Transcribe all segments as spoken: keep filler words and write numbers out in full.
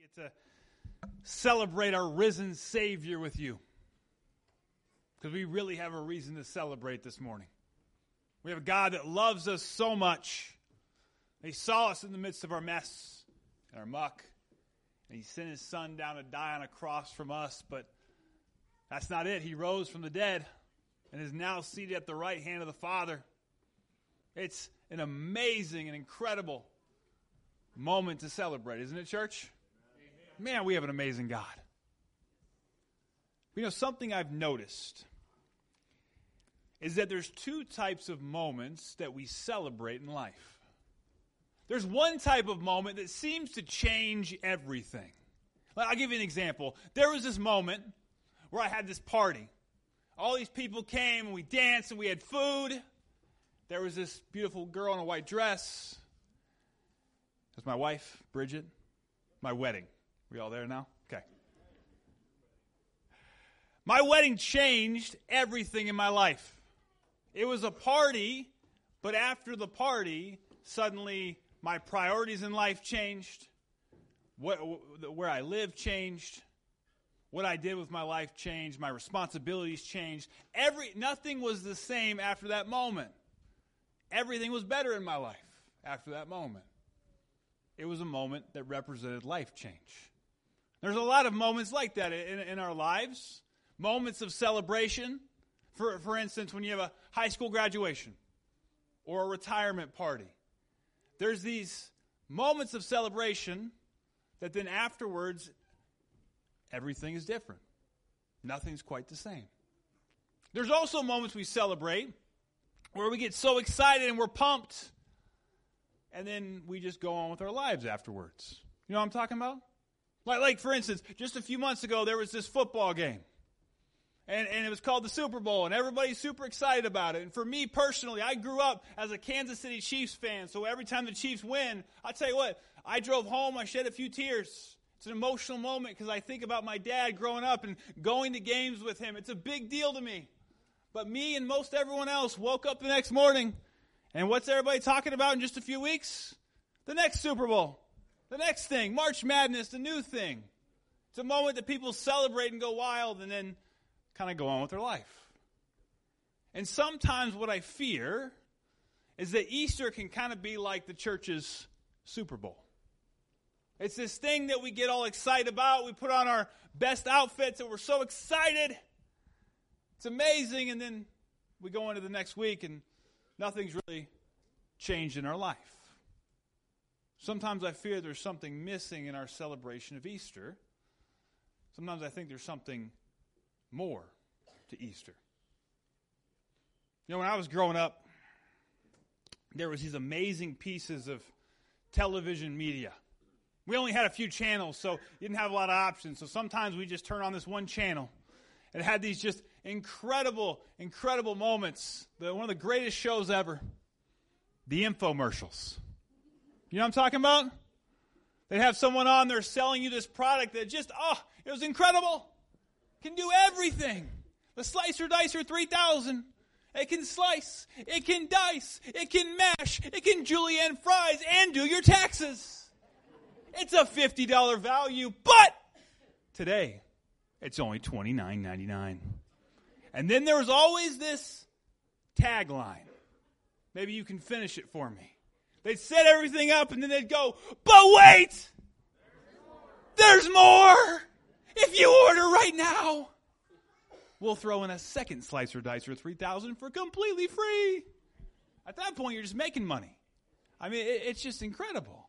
get to celebrate our risen Savior with you. Because we really have a reason to celebrate this morning. We have a God that loves us so much. He saw us in the midst of our mess and our muck. And He sent His Son down to die on a cross from us. But that's not it. He rose from the dead and is now seated at the right hand of the Father. It's an amazing and incredible moment to celebrate, isn't it, church? Amen. Man, we have an amazing God. You know, something I've noticed is that there's two types of moments that we celebrate in life. There's one type of moment that seems to change everything. I'll give you an example. There was this moment where I had this party. All these people came and we danced and we had food. There was this beautiful girl in a white dress. That's my wife, Bridget. My wedding. We all there now? Okay. My wedding changed everything in my life. It was a party, but after the party, suddenly my priorities in life changed. What, where I live changed. What I did with my life changed. My responsibilities changed. Every nothing was the same after that moment. Everything was better in my life after that moment. It was a moment that represented life change. There's a lot of moments like that in, in our lives. Moments of celebration. For, for instance, when you have a high school graduation or a retirement party. There's these moments of celebration that then afterwards, everything is different. Nothing's quite the same. There's also moments we celebrate where we get so excited and we're pumped, and then we just go on with our lives afterwards. You know what I'm talking about? Like, like for instance, just a few months ago, there was this football game. And, and it was called the Super Bowl, and everybody's super excited about it. And for me personally, I grew up as a Kansas City Chiefs fan, so every time the Chiefs win, I'll tell you what, I drove home, I shed a few tears. It's an emotional moment because I think about my dad growing up and going to games with him. It's a big deal to me. But me and most everyone else woke up the next morning, and what's everybody talking about in just a few weeks? The next Super Bowl. The next thing, March Madness, the new thing. It's a moment that people celebrate and go wild, and then kind of go on with their life. And sometimes what I fear is that Easter can kind of be like the church's Super Bowl. It's this thing that we get all excited about. We put on our best outfits and we're so excited. It's amazing. And then we go into the next week and nothing's really changed in our life. Sometimes I fear there's something missing in our celebration of Easter. Sometimes I think there's something more to Easter. You know, when I was growing up, there was these amazing pieces of television media. We only had a few channels, so you didn't have a lot of options. So sometimes we just turn on this one channel. It had these just incredible, incredible moments. The, one of the greatest shows ever. The infomercials. You know what I'm talking about? They'd have someone on there selling you this product that just, oh, it was incredible. Can do everything. The Slicer Dicer three thousand. It can slice. It can dice. It can mash. It can julienne fries and do your taxes. It's a fifty dollars value, but today it's only twenty-nine ninety-nine. And then there was always this tagline. Maybe you can finish it for me. They'd set everything up and then they'd go, but wait! There's more! If you order right now, we'll throw in a second Slicer Dicer three thousand for completely free. At that point, you're just making money. I mean, it, it's just incredible.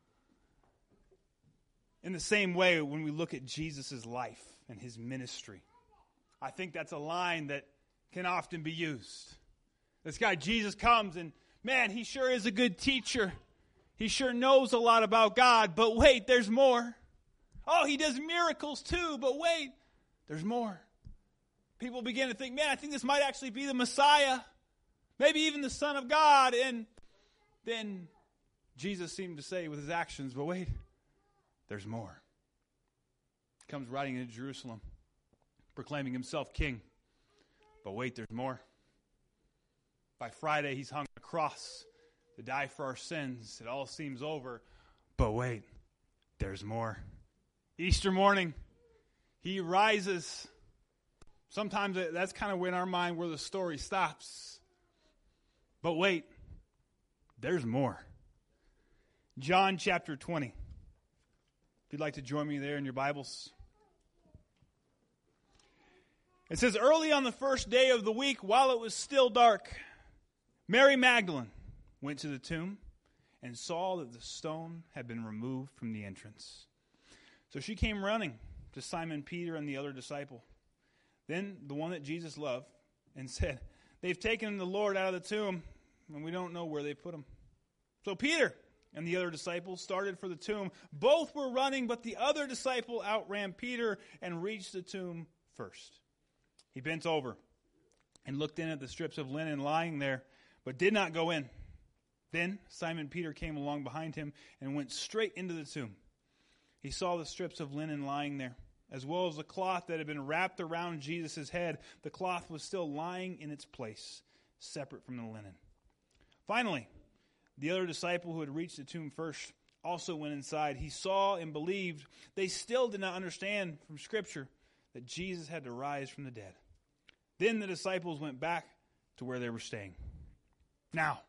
In the same way, when we look at Jesus' life and his ministry, I think that's a line that can often be used. This guy, Jesus, comes and, man, he sure is a good teacher. He sure knows a lot about God, but wait, there's more. Oh, he does miracles too, but wait, there's more. People begin to think, man, I think this might actually be the Messiah. Maybe even the Son of God. And then Jesus seemed to say with his actions, but wait, there's more. He comes riding into Jerusalem, proclaiming himself king. But wait, there's more. By Friday, he's hung on a cross to die for our sins. It all seems over. But wait, there's more. Easter morning, he rises. Sometimes that's kind of in our mind where the story stops. But wait, there's more. John chapter twenty. If you'd like to join me there in your Bibles. It says, early on the first day of the week, while it was still dark, Mary Magdalene went to the tomb and saw that the stone had been removed from the entrance. So she came running to Simon Peter and the other disciple, then the one that Jesus loved, and said, they've taken the Lord out of the tomb, and we don't know where they put him. So Peter and the other disciple started for the tomb. Both were running, but the other disciple outran Peter and reached the tomb first. He bent over and looked in at the strips of linen lying there, but did not go in. Then Simon Peter came along behind him and went straight into the tomb. He saw the strips of linen lying there, as well as the cloth that had been wrapped around Jesus' head. The cloth was still lying in its place, separate from the linen. Finally, the other disciple who had reached the tomb first also went inside. He saw and believed. They still did not understand from Scripture that Jesus had to rise from the dead. Then the disciples went back to where they were staying. Now,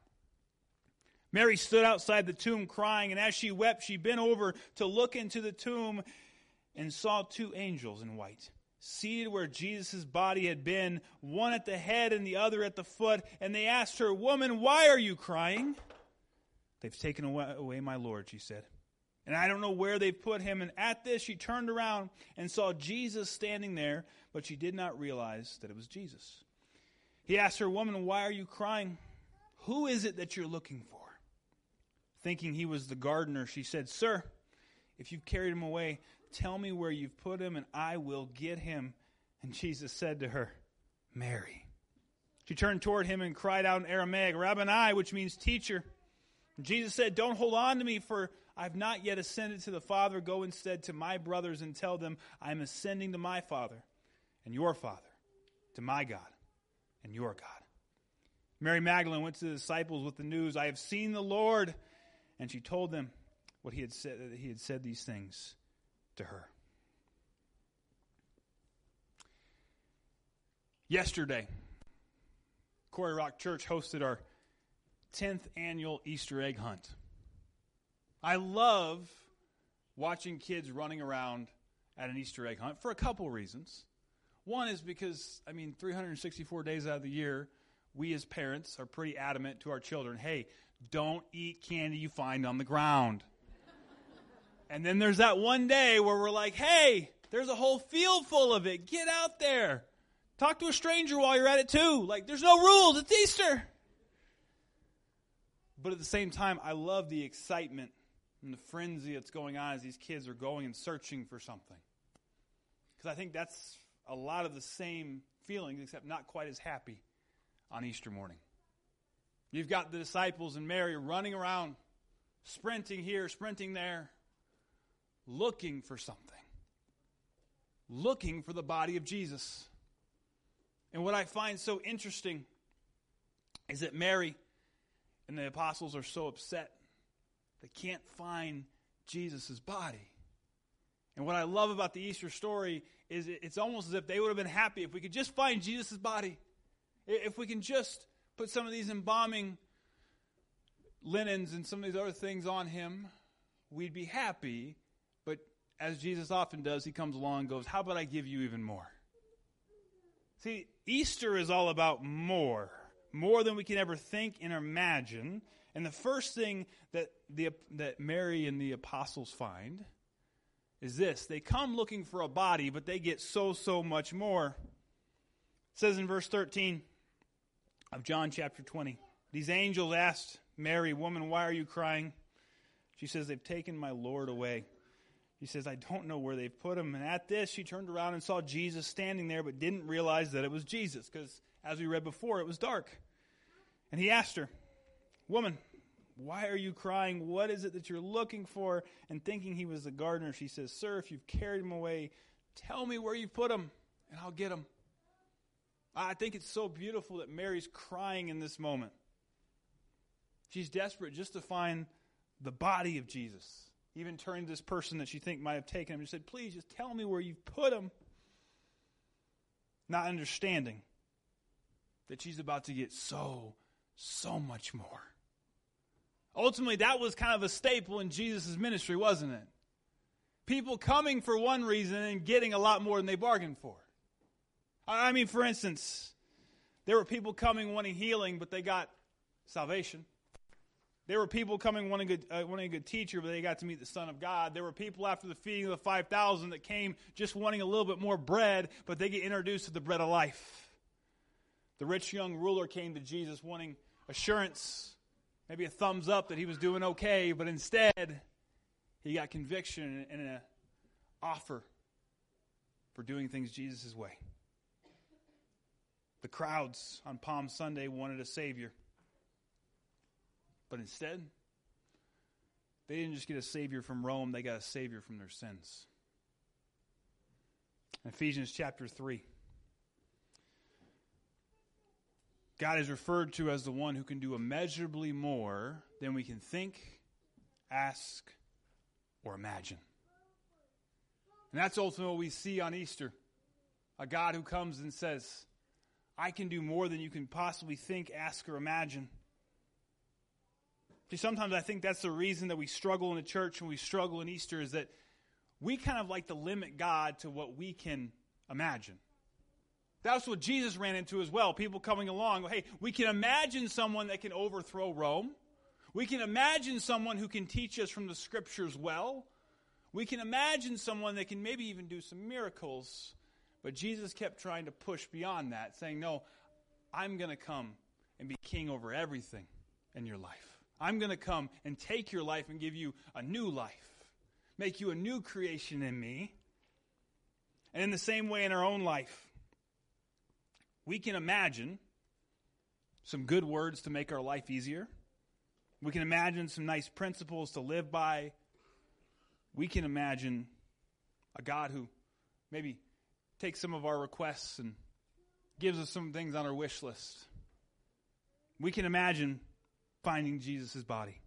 Mary stood outside the tomb crying, and as she wept, she bent over to look into the tomb and saw two angels in white, seated where Jesus' body had been, one at the head and the other at the foot. And they asked her, woman, why are you crying? They've taken away my Lord, she said, and I don't know where they've put him. And at this, she turned around and saw Jesus standing there, but she did not realize that it was Jesus. He asked her, woman, why are you crying? Who is it that you're looking for? Thinking he was the gardener, she said, sir, if you've carried him away, tell me where you've put him, and I will get him. And Jesus said to her, Mary. She turned toward him and cried out in Aramaic, Rabboni, which means teacher. And Jesus said, don't hold on to me, for I've not yet ascended to the Father. Go instead to my brothers and tell them, I'm ascending to my Father and your Father, to my God and your God. Mary Magdalene went to the disciples with the news, I have seen the Lord. And she told them what he had said, that he had said these things to her. Yesterday, Quarry Rock Church hosted our tenth annual Easter egg hunt. I love watching kids running around at an Easter egg hunt for a couple reasons. One is because, I mean, three hundred sixty-four days out of the year, we as parents are pretty adamant to our children, hey, don't eat candy you find on the ground. And then there's that one day where we're like, hey, there's a whole field full of it. Get out there. Talk to a stranger while you're at it too. Like, there's no rules. It's Easter. But at the same time, I love the excitement and the frenzy that's going on as these kids are going and searching for something. Because I think that's a lot of the same feelings, except not quite as happy on Easter morning. You've got the disciples and Mary running around, sprinting here, sprinting there, looking for something. Looking for the body of Jesus. And what I find so interesting is that Mary and the apostles are so upset they can't find Jesus' body. And what I love about the Easter story is it's almost as if they would have been happy if we could just find Jesus' body. If we can just put some of these embalming linens and some of these other things on him, we'd be happy. But as Jesus often does, he comes along and goes, how about I give you even more? See, Easter is all about more. More than we can ever think and imagine. And the first thing that the that Mary and the apostles find is this. They come looking for a body, but they get so, so much more. It says in verse thirteen of John chapter twenty, these angels asked Mary, woman, why are you crying? She says, they've taken my Lord away. She says, I don't know where they've put him. And at this, she turned around and saw Jesus standing there, but didn't realize that it was Jesus, because as we read before, it was dark. And he asked her, woman, why are you crying? What is it that you're looking for? And thinking he was the gardener, she says, sir, if you've carried him away, tell me where you've put him, and I'll get him. I think it's so beautiful that Mary's crying in this moment. She's desperate just to find the body of Jesus. Even turned to this person that she think might have taken him and said, please just tell me where you've put him. Not understanding that she's about to get so, so much more. Ultimately, that was kind of a staple in Jesus' ministry, wasn't it? People coming for one reason and getting a lot more than they bargained for. I mean, for instance, there were people coming wanting healing, but they got salvation. There were people coming wanting a, good, uh, wanting a good teacher, but they got to meet the Son of God. There were people after the feeding of the five thousand that came just wanting a little bit more bread, but they get introduced to the bread of life. The rich young ruler came to Jesus wanting assurance, maybe a thumbs up that he was doing okay, but instead he got conviction and an offer for doing things Jesus' way. The crowds on Palm Sunday wanted a Savior. But instead, they didn't just get a Savior from Rome, they got a Savior from their sins. In Ephesians chapter three, God is referred to as the one who can do immeasurably more than we can think, ask, or imagine. And that's ultimately what we see on Easter. A God who comes and says, I can do more than you can possibly think, ask, or imagine. See, sometimes I think that's the reason that we struggle in the church and we struggle in Easter is that we kind of like to limit God to what we can imagine. That's what Jesus ran into as well. People coming along, hey, we can imagine someone that can overthrow Rome. We can imagine someone who can teach us from the Scriptures well. We can imagine someone that can maybe even do some miracles. But Jesus kept trying to push beyond that, saying, no, I'm going to come and be king over everything in your life. I'm going to come and take your life and give you a new life, make you a new creation in me. And in the same way in our own life, we can imagine some good words to make our life easier. We can imagine some nice principles to live by. We can imagine a God who maybe takes some of our requests and gives us some things on our wish list. We can imagine finding Jesus' body.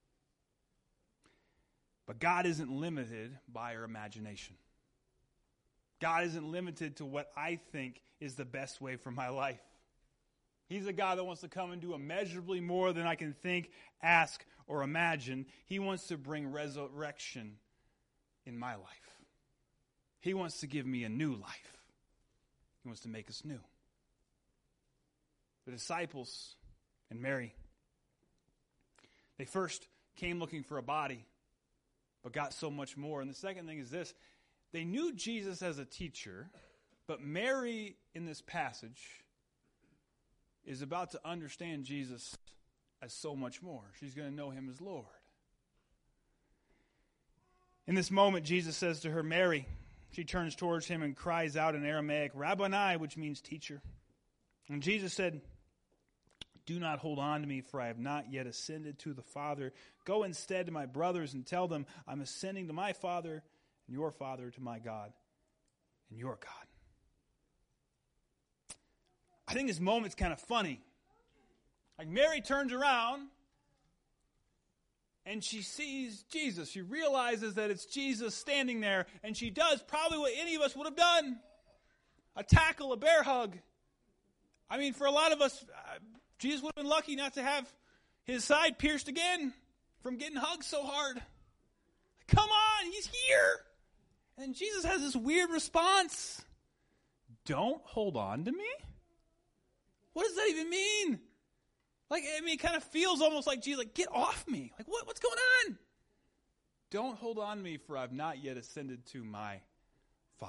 But God isn't limited by our imagination. God isn't limited to what I think is the best way for my life. He's a God that wants to come and do immeasurably more than I can think, ask, or imagine. He wants to bring resurrection in my life. He wants to give me a new life. He wants to make us new. The disciples and Mary, they first came looking for a body, but got so much more. And the second thing is this. They knew Jesus as a teacher, but Mary in this passage is about to understand Jesus as so much more. She's going to know him as Lord. In this moment, Jesus says to her, Mary. She turns towards him and cries out in Aramaic, Rabboni, which means teacher. And Jesus said, do not hold on to me, for I have not yet ascended to the Father. Go instead to my brothers and tell them, I'm ascending to my Father and your Father, to my God and your God. I think this moment's kind of funny. Like Mary turns around and she sees Jesus. She realizes that it's Jesus standing there, and she does probably what any of us would have done. A tackle, a bear hug. I mean, for a lot of us, uh, Jesus would have been lucky not to have his side pierced again from getting hugged so hard. Come on, he's here. And Jesus has this weird response. Don't hold on to me? What does that even mean? Like, I mean, it kind of feels almost like Jesus, like, get off me. Like, what, what's going on? Don't hold on to me, for I've not yet ascended to my Father.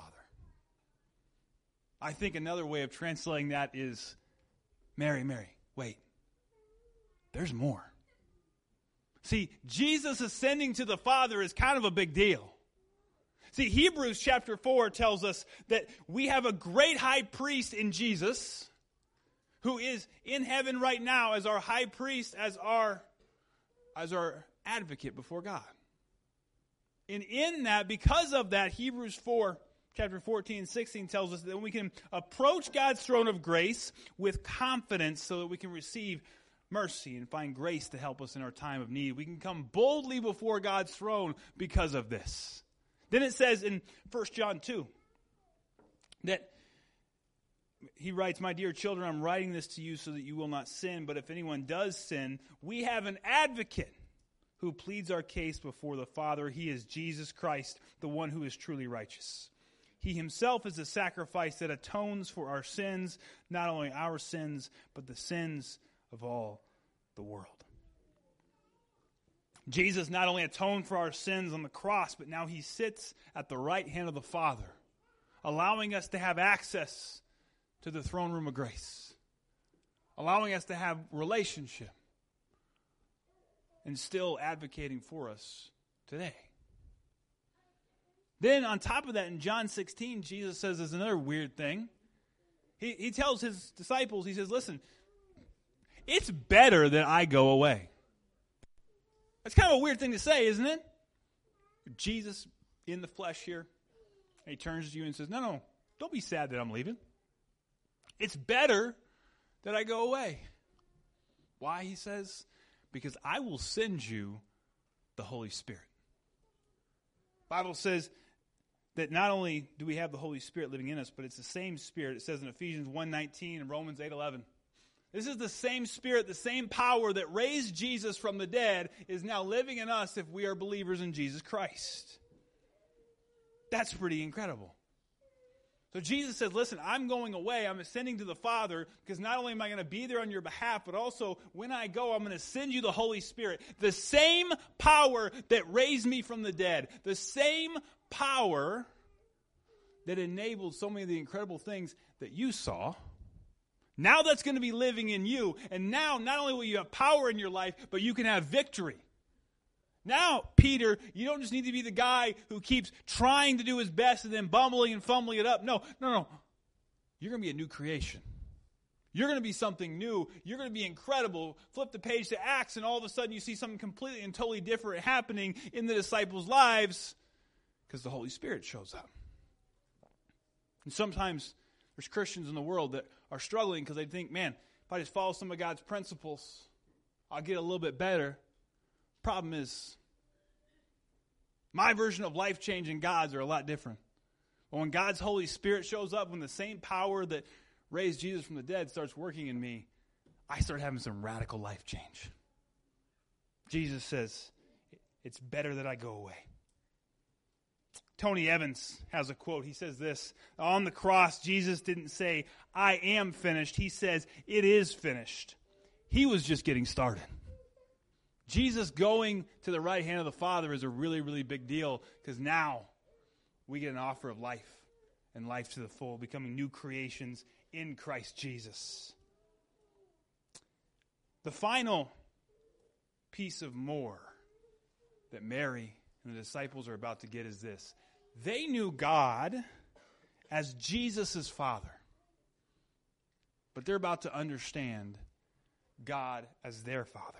I think another way of translating that is, Mary, Mary, wait. There's more. See, Jesus ascending to the Father is kind of a big deal. See, Hebrews chapter four tells us that we have a great high priest in Jesus who is in heaven right now as our high priest, as our, as our advocate before God. And in that, because of that, Hebrews four, chapter fourteen and sixteen tells us that we can approach God's throne of grace with confidence so that we can receive mercy and find grace to help us in our time of need. We can come boldly before God's throne because of this. Then it says in First John two that he writes, "My dear children, I'm writing this to you so that you will not sin. But if anyone does sin, we have an advocate who pleads our case before the Father. He is Jesus Christ, the one who is truly righteous. He himself is the sacrifice that atones for our sins, not only our sins, but the sins of all the world." Jesus not only atoned for our sins on the cross, but now he sits at the right hand of the Father, allowing us to have access to the throne room of grace, allowing us to have relationship, and still advocating for us today. Then on top of that, in John sixteen, Jesus says there's another weird thing. He, he tells his disciples, he says, listen, it's better that I go away. That's kind of a weird thing to say, isn't it? Jesus in the flesh here, and he turns to you and says, no, no, don't be sad that I'm leaving. It's better that I go away. Why, he says? Because I will send you the Holy Spirit. The Bible says that not only do we have the Holy Spirit living in us, but it's the same Spirit. It says in Ephesians one nineteen and Romans eight eleven. This is the same Spirit, the same power that raised Jesus from the dead is now living in us if we are believers in Jesus Christ. That's pretty incredible. So Jesus says, listen, I'm going away. I'm ascending to the Father because not only am I going to be there on your behalf, but also when I go, I'm going to send you the Holy Spirit. The same power that raised me from the dead. The same power that enabled so many of the incredible things that you saw. Now that's going to be living in you. And now not only will you have power in your life, but you can have victory. Now, Peter, you don't just need to be the guy who keeps trying to do his best and then bumbling and fumbling it up. No, no, no. You're going to be a new creation. You're going to be something new. You're going to be incredible. Flip the page to Acts and all of a sudden you see something completely and totally different happening in the disciples' lives because the Holy Spirit shows up. And sometimes there's Christians in the world that are struggling because they think, man, if I just follow some of God's principles, I'll get a little bit better. Problem is, my version of life change and God's are a lot different. But when God's Holy Spirit shows up, when the same power that raised Jesus from the dead starts working in me, I start having some radical life change. Jesus says, it's better that I go away. Tony Evans has a quote. He says this, on the cross, Jesus didn't say, I am finished. He says, it is finished. He was just getting started. Jesus going to the right hand of the Father is a really, really big deal because now we get an offer of life and life to the full, becoming new creations in Christ Jesus. The final piece of more that Mary and the disciples are about to get is this. They knew God as Jesus' Father, but they're about to understand God as their Father.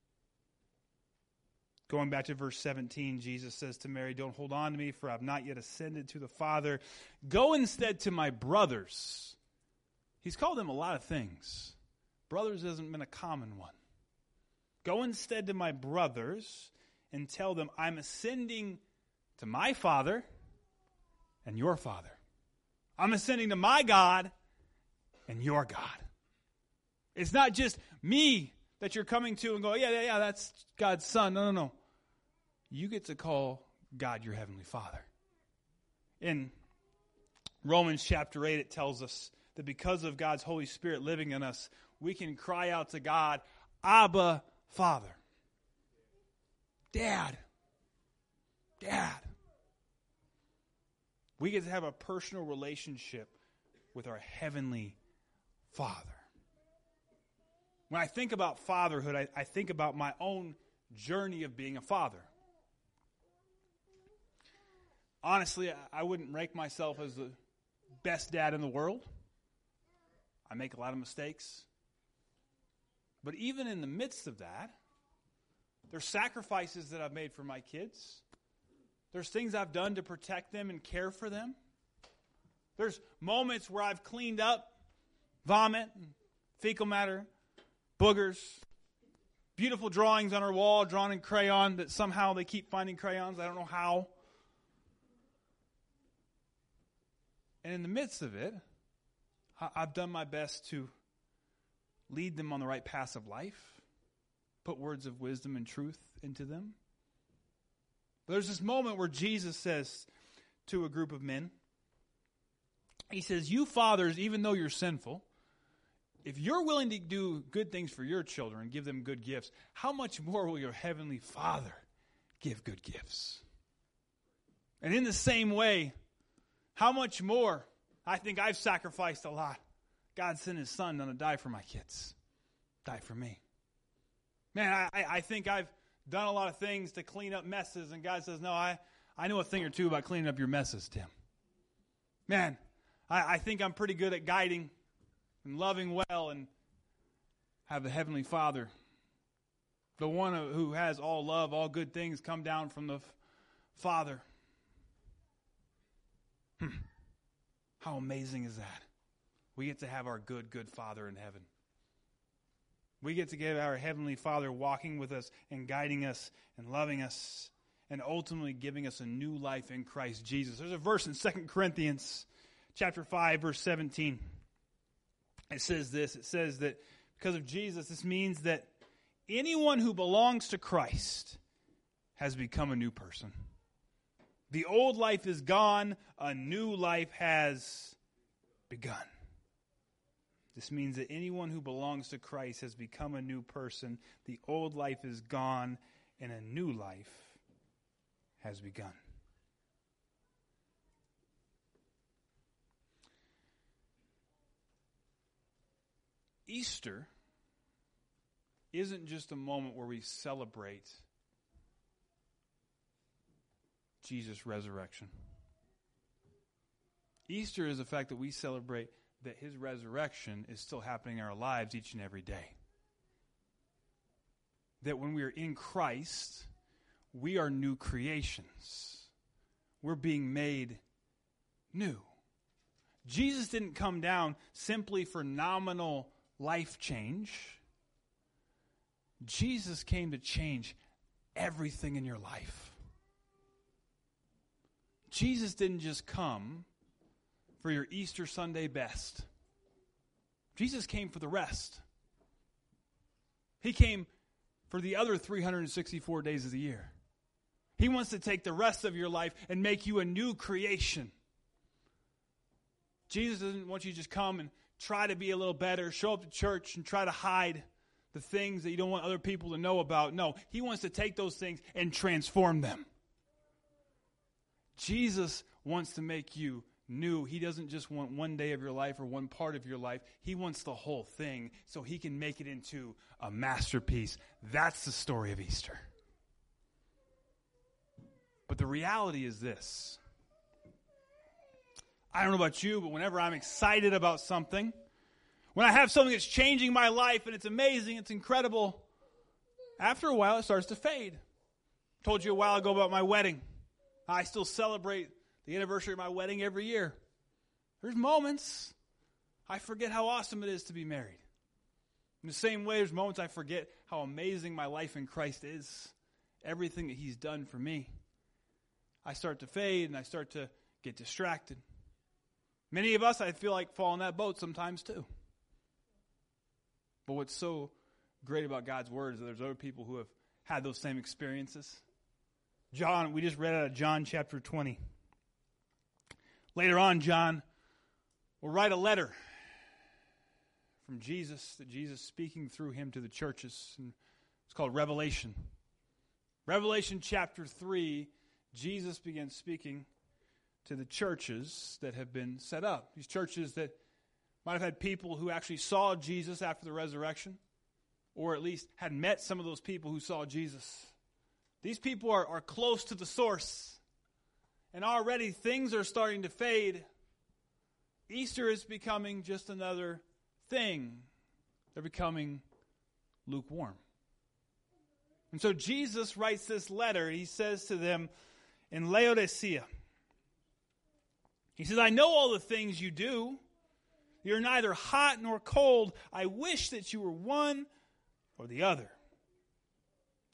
Going back to verse seventeen, Jesus says to Mary, don't hold on to me, for I have not yet ascended to the Father. Go instead to my brothers. He's called them a lot of things. Brothers hasn't been a common one. Go instead to my brothers and tell them, I'm ascending to my Father and your Father. I'm ascending to my God and your God. It's not just me that you're coming to and go, yeah, yeah, yeah, that's God's Son. No, no, no. You get to call God your Heavenly Father. In Romans chapter eight, it tells us that because of God's Holy Spirit living in us, we can cry out to God, Abba, Father. Dad. Dad. We get to have a personal relationship with our Heavenly Father. When I think about fatherhood, I, I think about my own journey of being a father. Honestly, I, I wouldn't rank myself as the best dad in the world. I make a lot of mistakes. But even in the midst of that, there's sacrifices that I've made for my kids. There's things I've done to protect them and care for them. There's moments where I've cleaned up vomit, fecal matter, boogers, beautiful drawings on our wall, drawn in crayon, that somehow they keep finding crayons. I don't know how. And in the midst of it, I've done my best to lead them on the right path of life, put words of wisdom and truth into them. But there's this moment where Jesus says to a group of men, he says, you fathers, even though you're sinful, if you're willing to do good things for your children and give them good gifts, how much more will your heavenly Father give good gifts? And in the same way, how much more? I think I've sacrificed a lot. God sent his son to die for my kids. Die for me. Man, I, I think I've done a lot of things to clean up messes, and God says, no, I, I know a thing or two about cleaning up your messes, Tim. Man, I, I think I'm pretty good at guiding and loving well, and have the Heavenly Father, the one who has all love, all good things come down from the f- Father. Hmm. How amazing is that? We get to have our good, good Father in heaven. We get to get our Heavenly Father walking with us and guiding us and loving us and ultimately giving us a new life in Christ Jesus. There's a verse in Second Corinthians chapter five, verse seventeen. It says this. It says that because of Jesus, this means that anyone who belongs to Christ has become a new person. The old life is gone. A new life has begun. This means that anyone who belongs to Christ has become a new person. The old life is gone, and a new life has begun. Easter isn't just a moment where we celebrate Jesus' resurrection. Easter is the fact that we celebrate that his resurrection is still happening in our lives each and every day. That when we are in Christ, we are new creations. We're being made new. Jesus didn't come down simply for nominal life change. Jesus came to change everything in your life. Jesus didn't just come for your Easter Sunday best. Jesus came for the rest. He came for the other three hundred sixty-four days of the year. He wants to take the rest of your life and make you a new creation. Jesus doesn't want you to just come and try to be a little better, show up to church and try to hide the things that you don't want other people to know about. No, he wants to take those things and transform them. Jesus wants to make you new. He doesn't just want one day of your life or one part of your life. He wants the whole thing so he can make it into a masterpiece. That's the story of Easter. But the reality is this. I don't know about you, but whenever I'm excited about something, when I have something that's changing my life and it's amazing, it's incredible, after a while it starts to fade. I told you a while ago about my wedding. I still celebrate the anniversary of my wedding every year. There's moments I forget how awesome it is to be married. In the same way, there's moments I forget how amazing my life in Christ is. Everything that he's done for me. I start to fade and I start to get distracted. Many of us, I feel like, fall in that boat sometimes too. But what's so great about God's word is that there's other people who have had those same experiences. John, we just read out of John chapter twenty. Later on, John will write a letter from Jesus, that Jesus speaking through him to the churches. And it's called Revelation. Revelation chapter three, Jesus begins speaking to the churches that have been set up. These churches that might have had people who actually saw Jesus after the resurrection, or at least had met some of those people who saw Jesus. These people are, are close to the source. And already things are starting to fade. Easter is becoming just another thing. They're becoming lukewarm. And so Jesus writes this letter. He says to them in Laodicea, he says, I know all the things you do. You're neither hot nor cold. I wish that you were one or the other.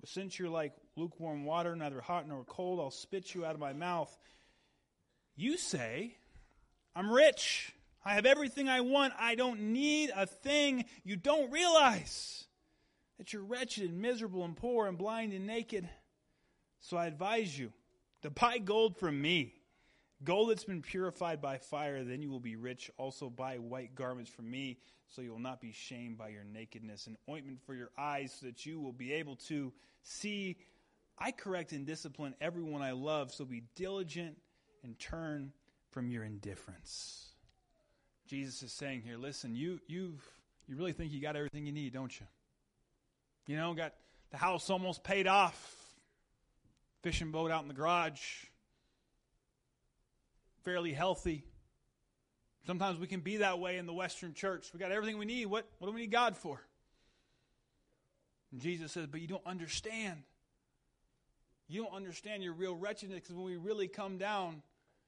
But since you're like lukewarm water, neither hot nor cold, I'll spit you out of my mouth. You say, I'm rich. I have everything I want. I don't need a thing. You don't realize that you're wretched and miserable and poor and blind and naked. So I advise you to buy gold from me, gold that's been purified by fire. Then you will be rich. Also buy white garments from me, so you will not be shamed by your nakedness, and ointment for your eyes, so that you will be able to see. I correct and discipline everyone I love, so be diligent and turn from your indifference. Jesus is saying here, listen, you you've you really think you got everything you need, don't you? You know, got the house almost paid off, fishing boat out in the garage, fairly healthy. Sometimes we can be that way in the Western church. We got everything we need. What, what do we need God for? And Jesus says, but you don't understand. You don't understand your real wretchedness, because when we really come down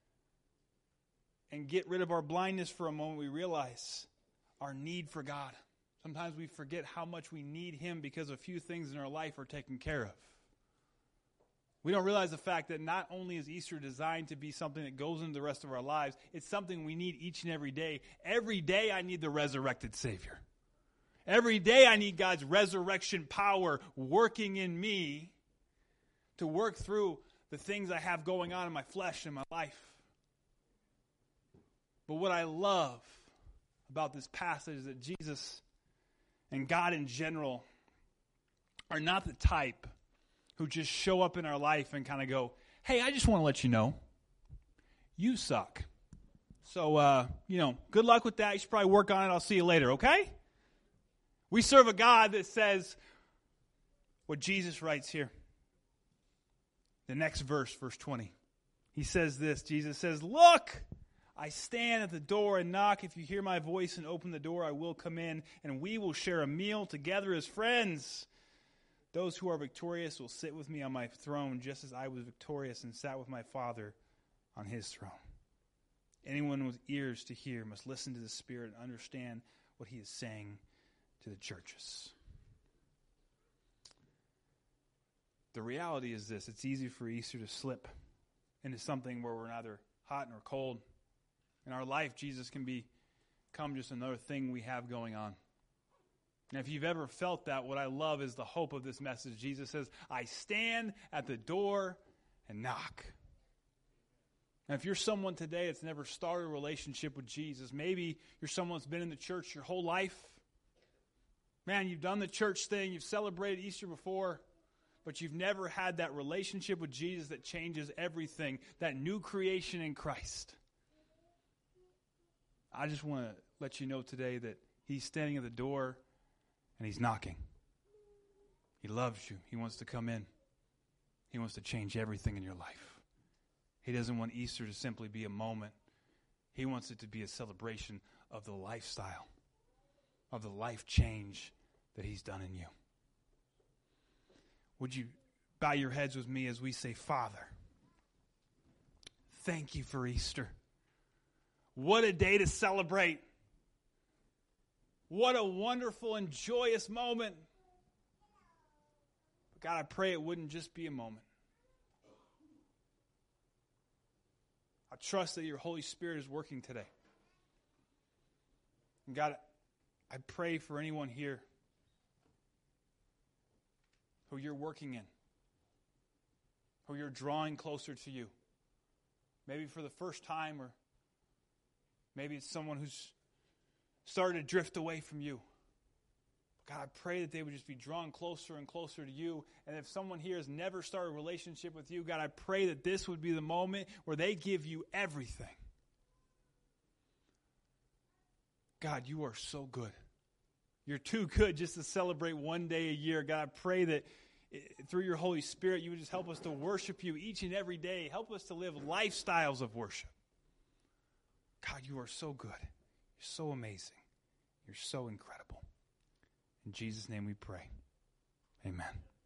and get rid of our blindness for a moment, we realize our need for God. Sometimes we forget how much we need Him because a few things in our life are taken care of. We don't realize the fact that not only is Easter designed to be something that goes into the rest of our lives, it's something we need each and every day. Every day I need the resurrected Savior. Every day I need God's resurrection power working in me to work through the things I have going on in my flesh and my life. But what I love about this passage is that Jesus and God in general are not the type who just show up in our life and kind of go, hey, I just want to let you know, you suck. So, uh, you know, good luck with that. You should probably work on it. I'll see you later, okay? We serve a God that says what Jesus writes here. The next verse, verse twenty. He says this. Jesus says, look, I stand at the door and knock. If you hear my voice and open the door, I will come in, and we will share a meal together as friends. Those who are victorious will sit with me on my throne, just as I was victorious and sat with my Father on His throne. Anyone with ears to hear must listen to the Spirit and understand what He is saying to the churches. The reality is this. It's easy for Easter to slip into something where we're neither hot nor cold. In our life, Jesus can become just another thing we have going on. And if you've ever felt that, what I love is the hope of this message. Jesus says, I stand at the door and knock. Now, if you're someone today that's never started a relationship with Jesus, maybe you're someone that's been in the church your whole life. Man, you've done the church thing, you've celebrated Easter before, but you've never had that relationship with Jesus that changes everything, that new creation in Christ. I just want to let you know today that He's standing at the door and He's knocking. He loves you. He wants to come in. He wants to change everything in your life. He doesn't want Easter to simply be a moment. He wants it to be a celebration of the lifestyle, of the life change that He's done in you. Would you bow your heads with me as we say, Father, thank you for Easter. What a day to celebrate. What a wonderful and joyous moment. But God, I pray it wouldn't just be a moment. I trust that your Holy Spirit is working today. And God, I pray for anyone here who you're working in, who you're drawing closer to you. Maybe for the first time, or maybe it's someone who's started to drift away from you. God, I pray that they would just be drawn closer and closer to you. And if someone here has never started a relationship with you, God, I pray that this would be the moment where they give you everything. God, you are so good. You're too good just to celebrate one day a year. God, I pray that through your Holy Spirit, you would just help us to worship you each and every day. Help us to live lifestyles of worship. God, you are so good. You're so amazing. You're so incredible. In Jesus' name we pray. Amen.